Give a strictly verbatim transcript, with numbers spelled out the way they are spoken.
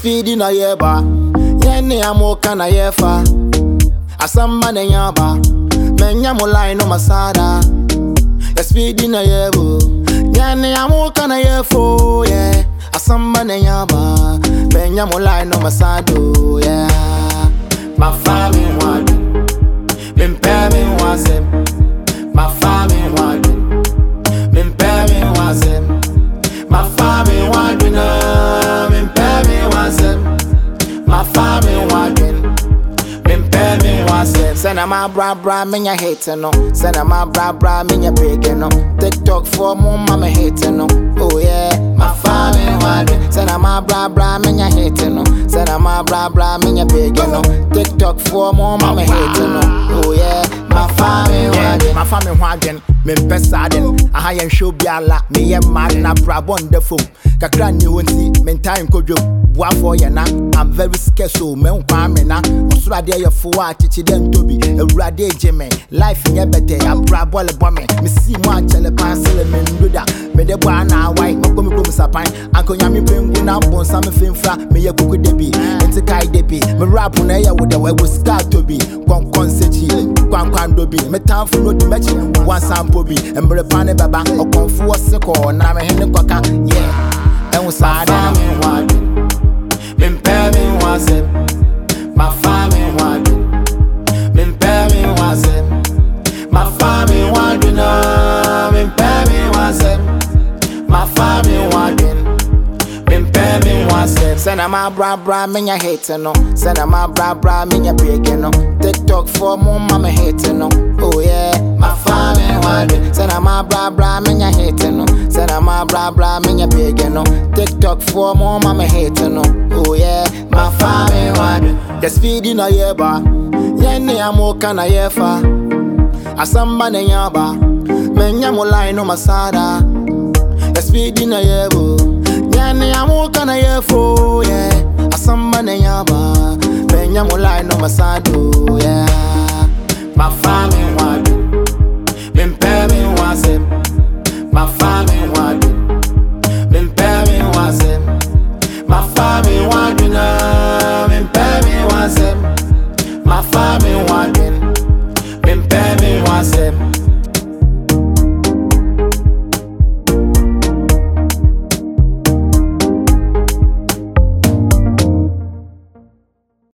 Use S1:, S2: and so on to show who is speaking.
S1: feeding a yeba. Yenny amoka na yefa. Asamba ne yaba. Menya mulai no masada. Yes feeding a yebo. Yenny amoka na yefo, yeah. Asamba ne yaba. Menya mulai no masado, yeah. My family want. Been me was him. My family want. Been me was him. My family want. Been me was him. My family want. Been me was him. Send a my bra bra me ya hate no. Send a my bra bra me ya big no. TikTok for more mama hate no. Oh yeah. My family want. Send a my bra bra me ya hate no. Send a my bra bra me ya big no. TikTok for more mama hate no. Oh yeah. My family want. My family want. Me pesadin. I am show biala. Me am mad na bra wonderful. Kakra ni wonti. Me time kojo. Boa for ya na. I'm very scared so me unkwa me na. Osura de ya fuwa chichi den tobi. Eurade jeme. Life nye bete. Ya bra bole bome. Me see mo achele pansele me ndoda. Me de boa na white. Moko me klo musapan. Anko nyami pengu na bonsa me finfra. Me ye kuku debi. Enti kai debi. Me rap na ya wo de we go start tobi. Kon kon sechi. Kwan kwan dobi. Me time for no di mechi. One sample bi. Embre pane baba. Okonfu waseko. Na me hene kwaka. Yeah. And we saw that me want. Been me was it. My family want. Been me was it. My family want. Been me was it. My family want. Been me was it. Send a my bra bra me ya hate no. Send a my bra bra me ya break no. TikTok for more mama hate no. Oh yeah. My family want. Send a my bra bra me ya hate no. Send a my bra bra me ya big no. TikTok for more mama hate no. Oh yeah. My family want. Just feeding a yeba. Yenny amoka na yefa. Asamba ne yaba. Menya mulai no masada. Just feeding a yebo. Yenny amoka na yefo, yeah. Asamba ne yaba. Menya mulai no masado, yeah. My family want. Been me was him. My family